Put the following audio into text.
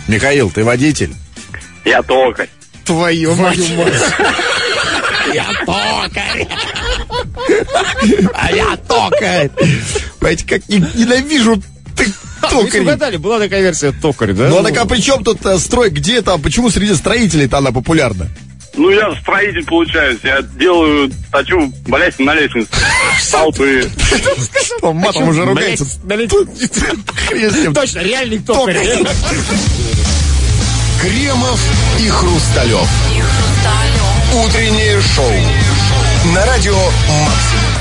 Михаил, ты водитель? Я токарь. Твою мать. Я токарь. А я токарь. Понимаете, как ненавижу ты Вы токарь. угадали, была такая версия токарь, да? Ну, так а при чем тут строй? Где там? Почему среди строителей-то она популярна? Ну, я строитель, получаюсь. Я точу балясин на лестнице. Столбы. Он матом уже ругается. Хрен с ним. Точно, реальный токарь. Кремов и Хрусталев. Утреннее шоу на радио «Максимум».